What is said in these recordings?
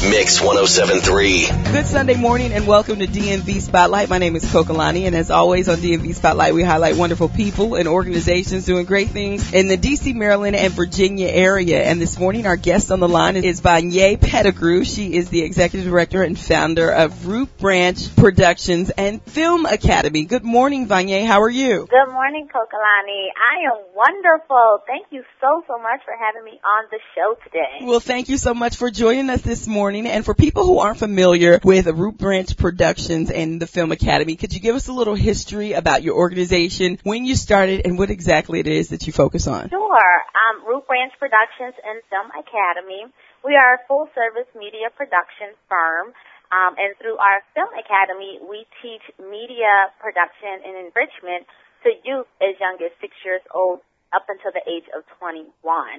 Mix 107.3. Good Sunday morning and welcome to DMV Spotlight. My name is Kokalani, and as always on DMV Spotlight we highlight wonderful people and organizations doing great things in the DC, Maryland, and Virginia area. And this morning our guest on the line is Vanye Pettigrew. She is the Executive Director and founder of Root Branch Productions and Film Academy. Good morning, Vanye. How are you? Good morning, Kokalani. I am wonderful. Thank you so much for having me on the show today. Well, thank you so much for joining us this morning. And for people who aren't familiar with Root Branch Productions and the Film Academy, could you give us a little history about your organization, when you started, and what exactly it is that you focus on? Sure. Root Branch Productions and Film Academy. We are a full-service media production firm. And through our Film Academy, we teach media production and enrichment to youth as young as 6 years old up until the age of 21.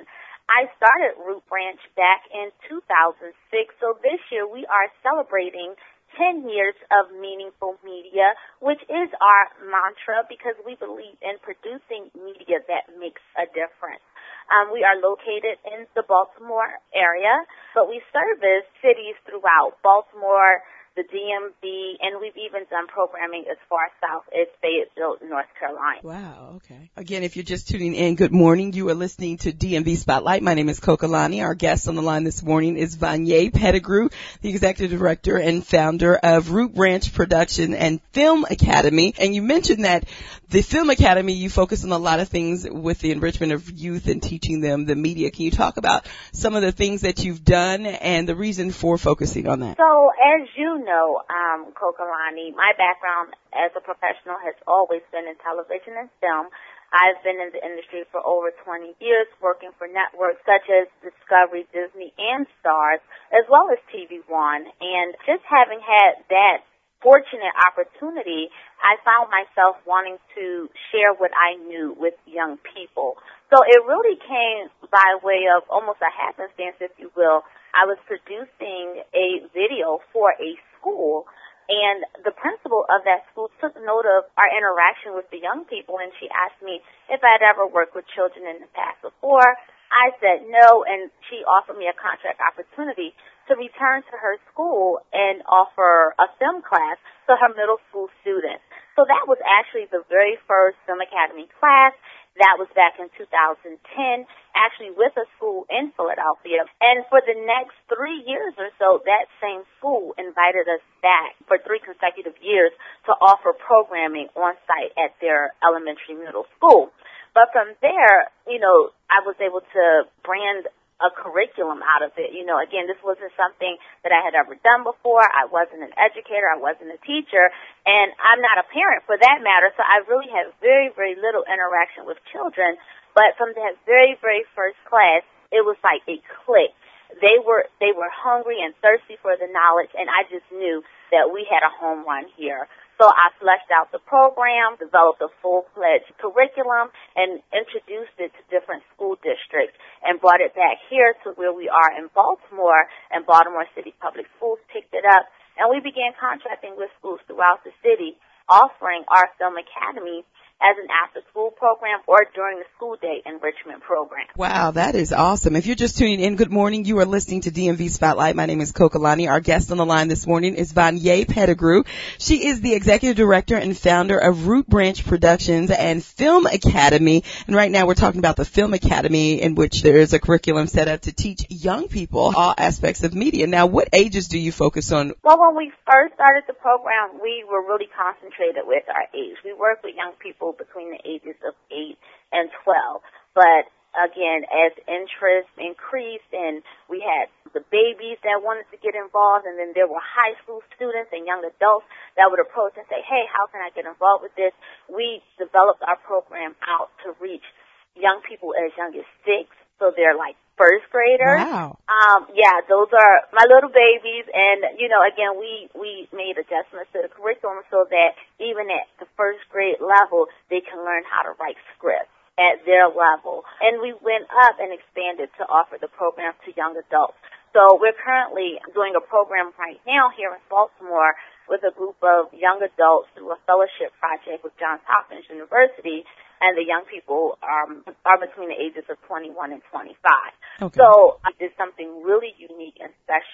I started Root Branch back in 2006, so this year we are celebrating 10 years of meaningful media, which is our mantra because we believe in producing media that makes a difference. We are located in the Baltimore area, but we service cities throughout Baltimore, the DMV, and we've even done programming as far south as Fayetteville, North Carolina. Wow, okay. Again, if you're just tuning in, good morning. You are listening to DMV Spotlight. My name is Kokalani. Our guest on the line this morning is Vanye Pettigrew, the Executive Director and founder of Root Branch Production and Film Academy. And you mentioned that the Film Academy, you focus on a lot of things with the enrichment of youth and teaching them the media. Can you talk about some of the things that you've done and the reason for focusing on that? So, as you know, Kokalani, my background as a professional has always been in television and film. I've been in the industry for over 20 years, working for networks such as Discovery, Disney, and Starz, as well as TV One. And just having had that fortunate opportunity, I found myself wanting to share what I knew with young people. So it really came by way of almost a happenstance, if you will. I was producing a video for a school, and the principal of that school took note of our interaction with the young people, and she asked me if I had ever worked with children in the past before. I said no, and she offered me a contract opportunity to return to her school and offer a film class to her middle school students. So that was actually the very first Film Academy class. That was back in 2010, actually with a school in Philadelphia. And for the next 3 years or so, that same school invited us back for 3 consecutive years to offer programming on site at their elementary middle school. But from there, I was able to brand a curriculum out of it. Again, this wasn't something that I had ever done before. I wasn't an educator. I wasn't a teacher. And I'm not a parent for that matter, so I really had very, very little interaction with children. But from that very, very first class, it was like a click. They were hungry and thirsty for the knowledge, and I just knew that we had a home run here. So I fleshed out the program, developed a full-fledged curriculum, and introduced it to different school districts and brought it back here to where we are in Baltimore, and Baltimore City Public Schools picked it up, and we began contracting with schools throughout the city, offering our Film Academy as an after-school program or during the school day enrichment program. Wow, that is awesome. If you're just tuning in, good morning. You are listening to DMV Spotlight. My name is Kokalani. Our guest on the line this morning is Vanye Pettigrew. She is the Executive Director and founder of Root Branch Productions and Film Academy. And right now we're talking about the Film Academy, in which there is a curriculum set up to teach young people all aspects of media. Now, what ages do you focus on? Well, when we first started the program, we were really concentrated with our age. We work with young people between the ages of 8 and 12. But again, as interest increased and we had the babies that wanted to get involved, and then there were high school students and young adults that would approach and say, hey, how can I get involved with this? We developed our program out to reach young people as young as 6, so they're like first graders. Wow. Those are my little babies, and again, we made adjustments to the curriculum so that even at the first grade level, they can learn how to write scripts at their level. And we went up and expanded to offer the program to young adults. So we're currently doing a program right now here in Baltimore with a group of young adults through a fellowship project with Johns Hopkins University, and the young people are between the ages of 21 and 25. Okay. So it's something really unique and special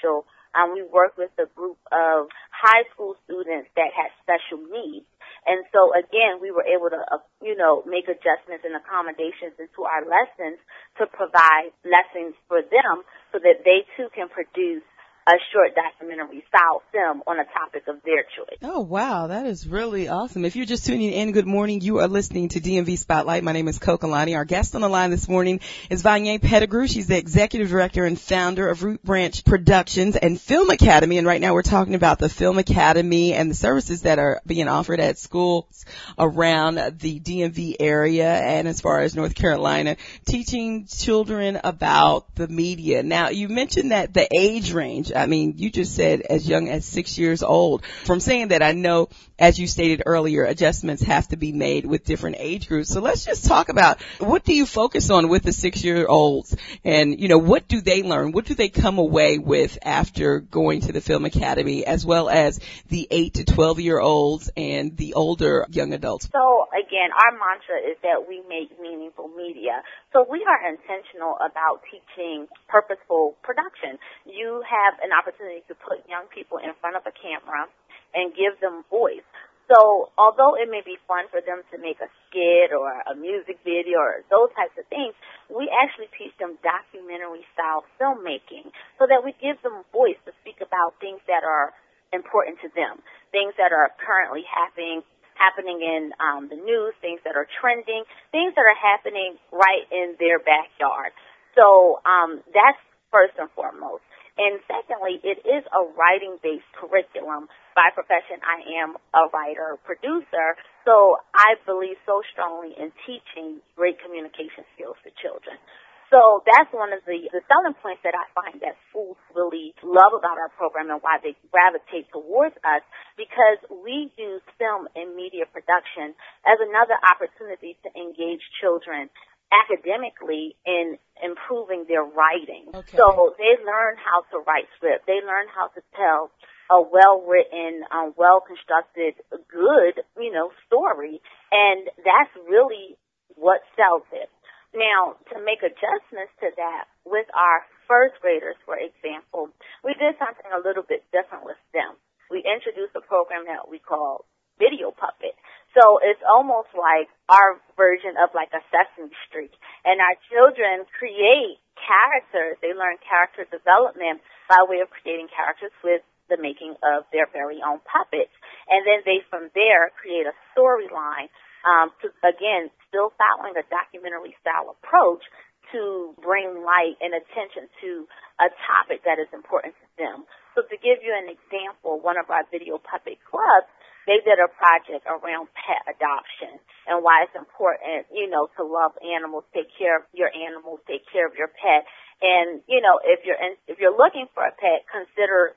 We work with a group of high school students that had special needs. And so, again, we were able to, make adjustments and accommodations into our lessons to provide lessons for them so that they, too, can produce a short documentary-style film on a topic of their choice. Oh, wow. That is really awesome. If you're just tuning in, good morning. You are listening to DMV Spotlight. My name is Kokalani. Our guest on the line this morning is Vanye Pettigrew. She's the executive director and founder of Root Branch Productions and Film Academy. And right now we're talking about the Film Academy and the services that are being offered at schools around the DMV area and as far as North Carolina, teaching children about the media. Now, you mentioned that the age range, I mean, you just said as young as 6 years old. From saying that, I know, as you stated earlier, adjustments have to be made with different age groups. So let's just talk about what do you focus on with the 6-year-olds and, what do they learn? What do they come away with after going to the Film Academy, as well as the 8 to 12-year-olds and the older young adults? So, again, our mantra is that we make meaningful media. So we are intentional about teaching purposeful production. You have an opportunity to put young people in front of a camera and give them voice. So although it may be fun for them to make a skit or a music video or those types of things, we actually teach them documentary-style filmmaking so that we give them voice to speak about things that are important to them, things that are currently happening in the news, things that are trending, things that are happening right in their backyard. So that's first and foremost. And secondly, it is a writing-based curriculum. By profession, I am a writer-producer, so I believe so strongly in teaching great communication skills to children. So that's one of the selling points that I find that schools really love about our program and why they gravitate towards us, because we use film and media production as another opportunity to engage children academically in improving their writing. Okay. So they learn how to write script. They learn how to tell a well-written, well-constructed, good, story. And that's really what sells it. Now, to make adjustments to that with our first graders, for example, we did something a little bit different with them. We introduced a program that we call Video Puppet. So it's almost like our version of like a Sesame Street. And our children create characters. They learn character development by way of creating characters with the making of their very own puppets. And then they, from there, create a storyline to, again, still following a documentary-style approach to bring light and attention to a topic that is important to them. So to give you an example, one of our Video Puppet clubs, they did a project around pet adoption and why it's important, to love animals, take care of your animals, take care of your pet. And, if you're looking for a pet, consider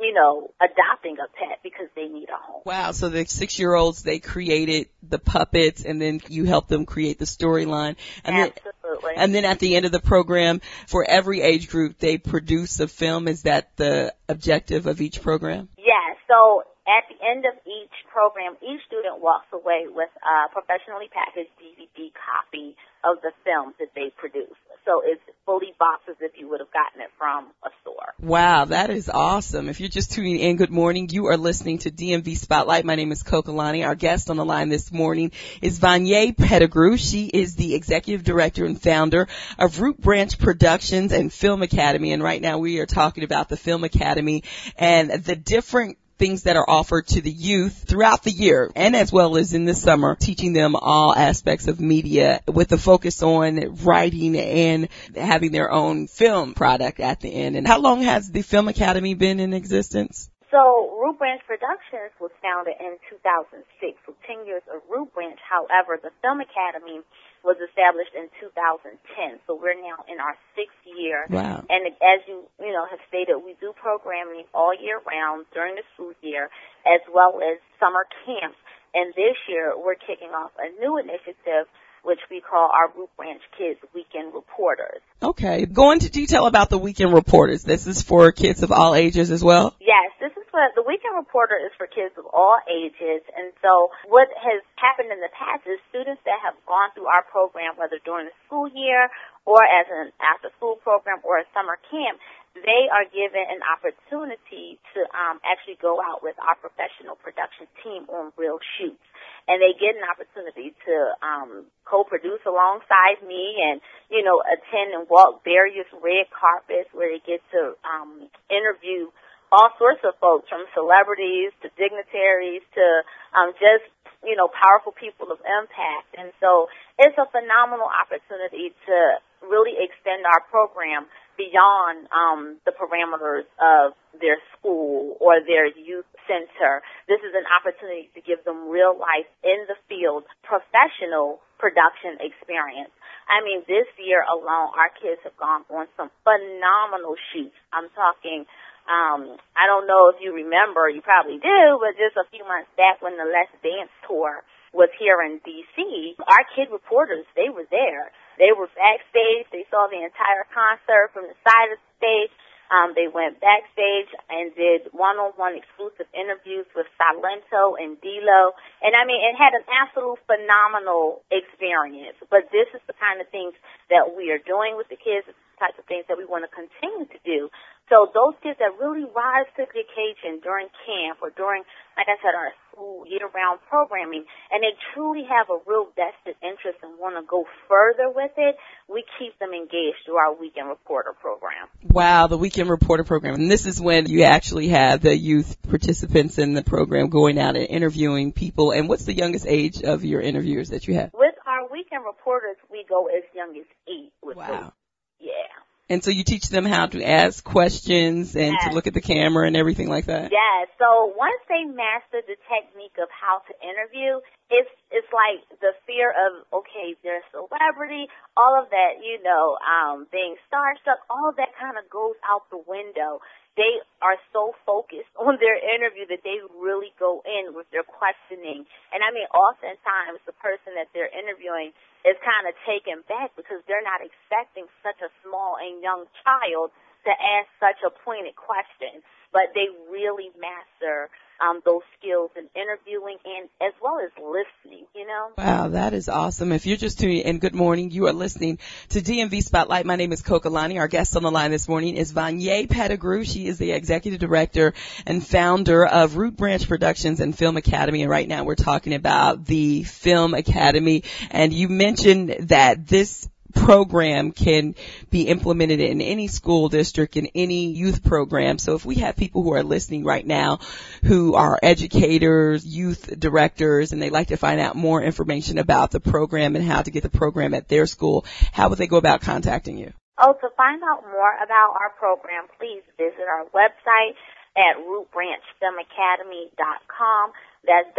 adopting a pet because they need a home. Wow. So the 6-year-olds, they created the puppets and then you helped them create the storyline. Absolutely. And then at the end of the program, for every age group, they produce a film. Is that the objective of each program? Yes. So at the end of each program, each student walks away with a professionally packaged DVD copy of the film that they produced. So it's fully boxed as if you would have gotten it from a store. Wow, that is awesome. If you're just tuning in, good morning. You are listening to DMV Spotlight. My name is Kokalani. Our guest on the line this morning is Vanye Pettigrew. She is the executive director and founder of Root Branch Productions and Film Academy. And right now we are talking about the Film Academy and the different things that are offered to the youth throughout the year and as well as in the summer, teaching them all aspects of media with a focus on writing and having their own film product at the end. And how long has the Film Academy been in existence? So Root Branch Productions was founded in 2006, so 10 years of Root Branch. However, the Film Academy was established in 2010, so we're now in our 6th year. Wow. And as you have stated, we do programming all year round during the school year, as well as summer camps. And this year, we're kicking off a new initiative, which we call our Root Branch Kids Weekend Reporters. Okay. Go into detail about the Weekend Reporters. This is for kids of all ages as well? Yes, this is for the Weekend Reporter is for kids of all ages. And so what has happened in the past is students that have gone through our program, whether during the school year or as an after-school program or a summer camp, they are given an opportunity to actually go out with our professional production team on real shoots. And they get an opportunity to co-produce alongside me and, you know, attend and walk various red carpets where they get to interview all sorts of folks, from celebrities to dignitaries to just, you know, powerful people of impact. And so it's a phenomenal opportunity to really extend our program beyond the parameters of their school or their youth center. This is an opportunity to give them real life in the field, professional production experience. I mean, this year alone, our kids have gone on some phenomenal shoots. I'm talking, I don't know if you remember, you probably do, but just a few months back when the Let's Dance tour was here in D.C., our kid reporters, they were there. They were backstage. They saw the entire concert from the side of the stage. They went backstage and did one-on-one exclusive interviews with Silento and D-Lo. And, I mean, it had an absolute phenomenal experience. But this is the kind of things that we are doing with the kids, the types of things that we want to continue to do. So those kids that really rise to the occasion during camp or during, like I said, our school year-round programming, and they truly have a real vested interest and want to go further with it, we keep them engaged through our Weekend Reporter program. Wow, the Weekend Reporter program. And this is when you actually have the youth participants in the program going out and interviewing people. And what's the youngest age of your interviewers that you have? With our Weekend Reporters, we go as young as 8. Wow. Yeah. And so you teach them how to ask questions and to look at the camera and everything like that? Yeah. So once they master the technique of how to interview, it's like the fear of, okay, they're a celebrity, all of that, you know, being starstruck, all of that kind of goes out the window. They are so focused on their interview that they really go in with their questioning. And I mean, oftentimes the person that they're interviewing is kind of taken back because they're not expecting such a small and young child to ask such a pointed question. But they really master those skills in interviewing and as well as listening, you know. Wow, that is awesome. If you're just tuning in, good morning. You are listening to DMV Spotlight. My name is Kokalani. Our guest on the line this morning is Vanye Pettigrew. She is the executive director and founder of Root Branch Productions and Film Academy. And right now we're talking about the Film Academy. And you mentioned that this program can be implemented in any school district, in any youth program. So if we have people who are listening right now who are educators, youth directors, and they'd like to find out more information about the program and how to get the program at their school, how would they go about contacting you? Oh, to find out more about our program, please visit our website at rootbranchfilmacademy.com. That's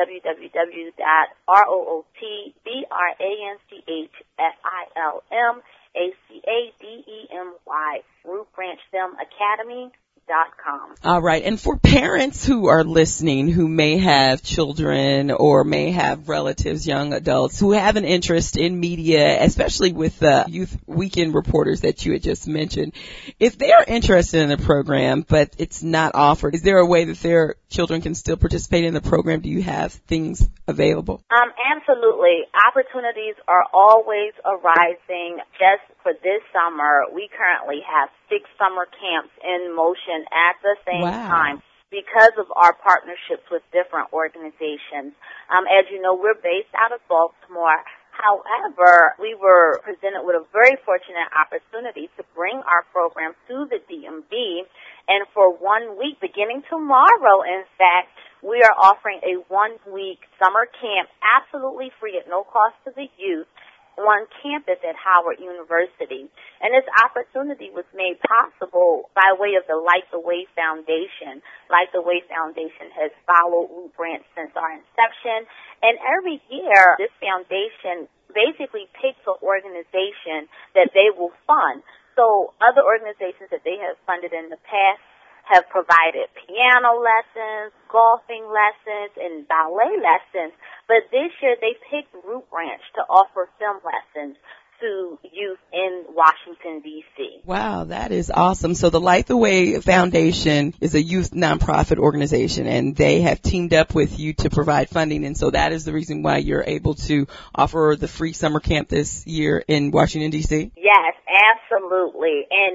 www.rootbranchfilmacademy, rootbranchfilmacademy.com. All right. And for parents who are listening who may have children or may have relatives, young adults who have an interest in media, especially with the youth weekend reporters that you had just mentioned, if they are interested in the program but it's not offered, is there a way that their children can still participate in the program? Do you have things available? Absolutely. Opportunities are always arising. Just for this summer, we currently have 6 summer camps in motion at the same time because of our partnerships with different organizations. As you know, we're based out of Baltimore. However, we were presented with a very fortunate opportunity to bring our program to the DMV, and for 1 week, beginning tomorrow, in fact, we are offering a 1-week summer camp absolutely free at no cost to the youth on campus at Howard University. And this opportunity was made possible by way of the Light the Way Foundation. Light the Way Foundation has followed Root Branch since our inception. And every year, this foundation basically picks an organization that they will fund. So other organizations that they have funded in the past have provided piano lessons, golfing lessons, and ballet lessons. But this year they picked Root Branch to offer film lessons to youth in Washington, D.C. Wow, that is awesome. So the Light the Way Foundation is a youth nonprofit organization, and they have teamed up with you to provide funding. And so that is the reason why you're able to offer the free summer camp this year in Washington, D.C.? Yes, absolutely. And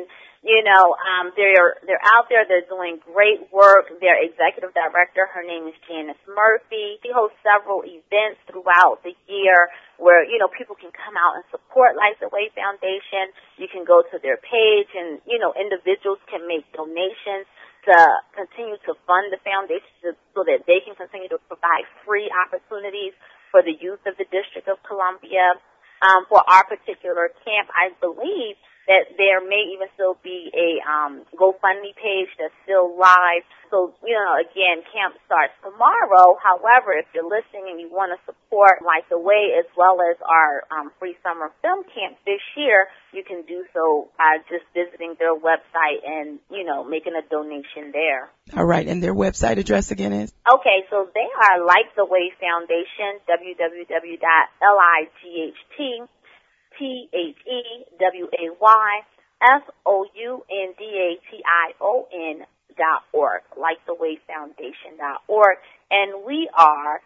They're out there. They're doing great work. Their executive director, her name is Janice Murphy. She hosts several events throughout the year where, people can come out and support Light the Way Foundation. You can go to their page and, individuals can make donations to continue to fund the foundation so that they can continue to provide free opportunities for the youth of the District of Columbia. For our particular camp, I believe that there may even still be a GoFundMe page that's still live. So, again, camp starts tomorrow. However, if you're listening and you want to support Light the Way as well as our free summer film camp this year, you can do so by just visiting their website and, making a donation there. All right, and their website address again is? Okay, so they are Light the Way Foundation, www.lightthewayfoundation.org, lightthewayfoundation.org, and we are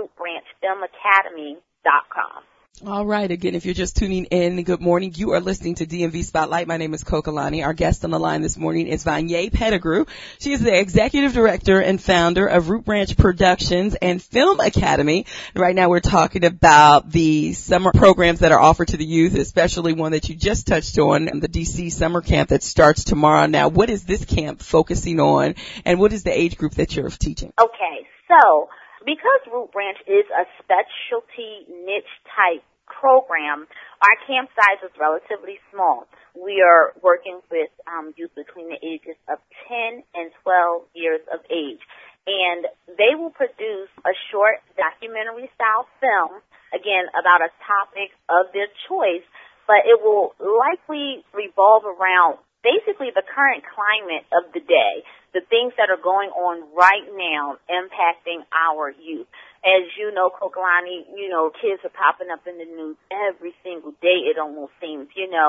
rootbranchfilmacademy.com. All right. Again, if you're just tuning in, good morning. You are listening to DMV Spotlight. My name is Kokalani. Our guest on the line this morning is Vanye Pettigrew. She is the executive director and founder of Root Branch Productions and Film Academy. Right now we're talking about the summer programs that are offered to the youth, especially one that you just touched on, the DC summer camp that starts tomorrow. Now, what is this camp focusing on, and what is the age group that you're teaching? Okay. So, because Root Branch is a specialty niche type program, our camp size is relatively small. We are working with youth between the ages of 10 and 12 years of age. And they will produce a short documentary-style film, again, about a topic of their choice, but it will likely revolve around basically the current climate of the day, the things that are going on right now impacting our youth. As you know, Kokalani, kids are popping up in the news every single day, it almost seems,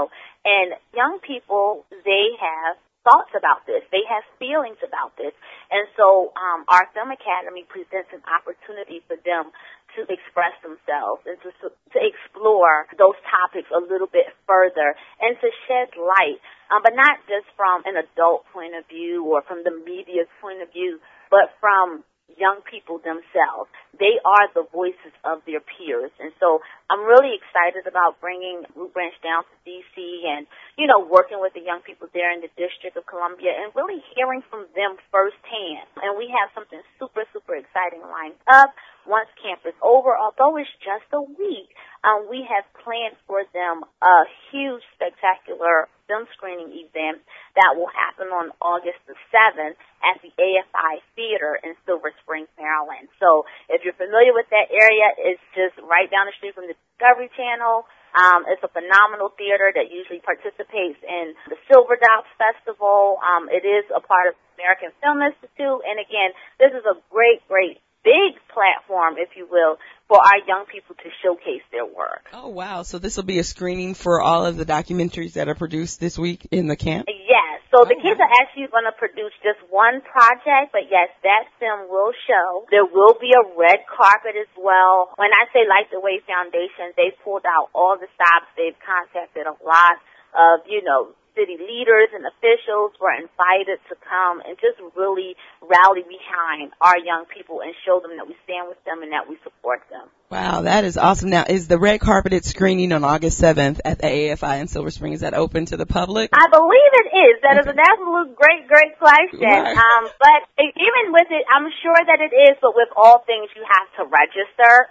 and young people, they have thoughts about this. They have feelings about this. And so our Film Academy presents an opportunity for them to express themselves and to explore those topics a little bit further and to shed light, but not just from an adult point of view or from the media's point of view, but from young people themselves. They are the voices of their peers. And so I'm really excited about bringing Root Branch down to D.C. and, working with the young people there in the District of Columbia and really hearing from them firsthand. And we have something super, super exciting lined up once camp is over. Although it's just a week, we have planned for them a huge, spectacular film screening event that will happen on August the 7th at the AFI Theater in Silver Spring, Maryland. So if you're familiar with that area, it's just right down the street from the Discovery Channel. It's a phenomenal theater that usually participates in the Silver Docs Festival. It is a part of the American Film Institute. And again, this is a great, great big platform, if you will, for our young people to showcase their work. Oh, wow. So this will be a screening for all of the documentaries that are produced this week in the camp? Yes. So the kids are actually going to produce just one project, but yes, that film will show. There will be a red carpet as well. When I say Light the Way Foundation, they've pulled out all the stops. They've contacted a lot of, city leaders and officials were invited to come and just really rally behind our young people and show them that we stand with them and that we support them. Wow, that is awesome. Now, is the red carpeted screening on August 7th at the AFI in Silver Spring, is that open to the public? I believe it is. That is an absolute great, great question. Right. But even with it, I'm sure that it is, but with all things, you have to register,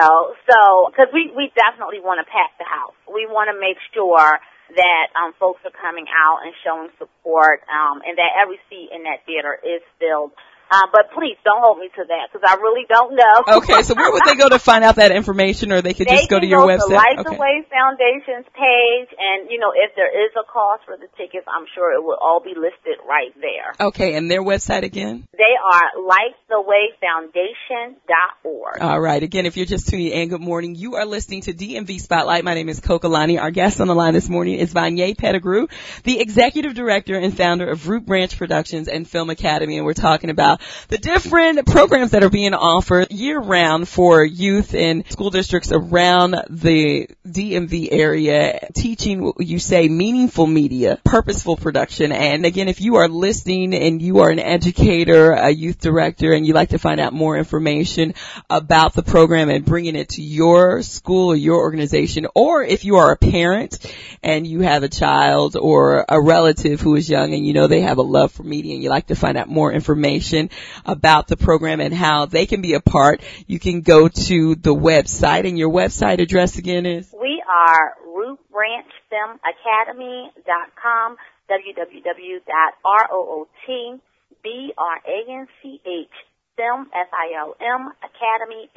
So, because we definitely want to pack the house. We want to make sure that folks are coming out and showing support, and that every seat in that theater is filled. But please don't hold me to that because I really don't know. Okay, so where would they go to find out that information, or they could just go to your website? They can go to Light the Way Foundation's page, and if there is a cost for the tickets, I'm sure it will all be listed right there. Okay, and their website again? They are LightTheWayFoundation.org. All right. Again, if you're just tuning in, good morning. You are listening to DMV Spotlight. My name is Kokalani. Our guest on the line this morning is Vanye Pettigrew, the executive director and founder of Root Branch Productions and Film Academy. And we're talking about the different programs that are being offered year-round for youth in school districts around the DMV area, teaching what you say meaningful media, purposeful production. And again, if you are listening and you are an educator, a youth director, and you'd like to find out more information about the program and bringing it to your school or your organization, or if you are a parent and you have a child or a relative who is young and you know they have a love for media and you'd like to find out more information about the program and how they can be a part, you can go to the website. And your website address again is? We are rootbranchfilmacademy.com, www.rootbranch Film, F-I-L-M, Academy,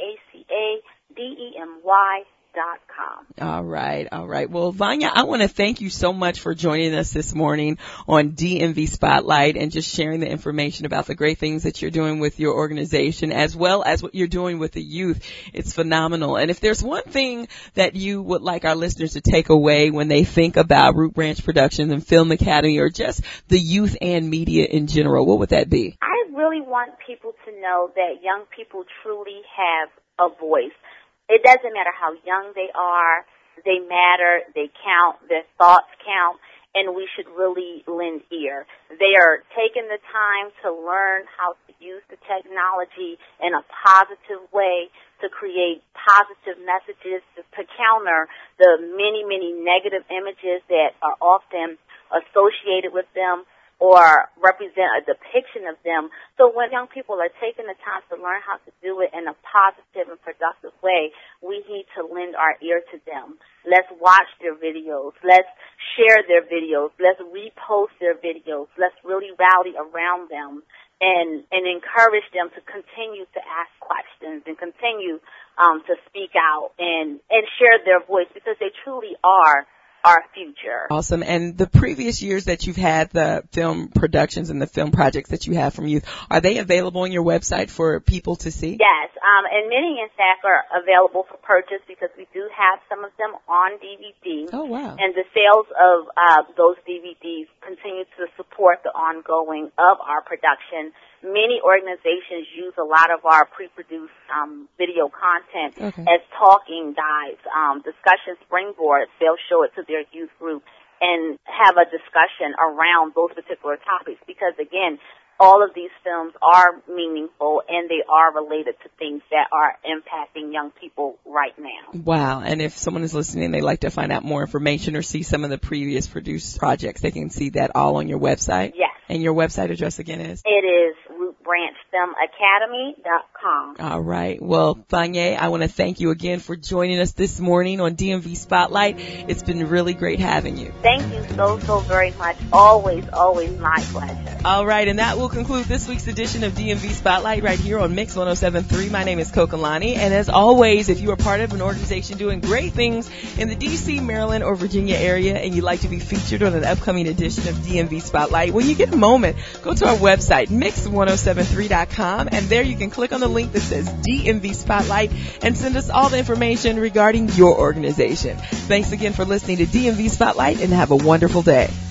ACADEMY.com. All right. Well, Vanya, I want to thank you so much for joining us this morning on DMV Spotlight and just sharing the information about the great things that you're doing with your organization as well as what you're doing with the youth. It's phenomenal. And if there's one thing that you would like our listeners to take away when they think about Root Branch Productions and Film Academy or just the youth and media in general, what would that be? I really want people to know that young people truly have a voice. It doesn't matter how young they are. They matter. They count. Their thoughts count. And we should really lend ear. They are taking the time to learn how to use the technology in a positive way to create positive messages to counter the many, many negative images that are often associated with them or represent a depiction of them. So when young people are taking the time to learn how to do it in a positive and productive way, we need to lend our ear to them. Let's watch their videos. Let's share their videos. Let's repost their videos. Let's really rally around them and encourage them to continue to ask questions and continue to speak out and share their voice because they truly are our future. Awesome. And the previous years that you've had the film productions and the film projects that you have from youth, are they available on your website for people to see? Yes. And many, in fact, are available for purchase because we do have some of them on DVD. Oh, wow. And the sales of those DVDs continue to support the ongoing of our production. Many organizations use a lot of our pre-produced video content as talking guides, discussion springboards. They'll show it to their youth group and have a discussion around those particular topics because, again, all of these films are meaningful and they are related to things that are impacting young people right now. Wow. And if someone is listening and they'd like to find out more information or see some of the previous produced projects, they can see that all on your website? Yes. And your website address again is? It is rootbranchfilmacademy.com. All right. Well, Vanye, I want to thank you again for joining us this morning on DMV Spotlight. It's been really great having you. Thank you so very much. Always my pleasure. All right. And that will conclude this week's edition of DMV Spotlight right here on Mix 107.3. My name is Kokalani. And as always, if you are part of an organization doing great things in the D.C., Maryland, or Virginia area and you'd like to be featured on an upcoming edition of DMV Spotlight, when you get a moment, go to our website, mix1073.com, and there you can click on the link that says DMV Spotlight and send us all the information regarding your organization. Thanks again for listening to DMV Spotlight and have a wonderful day.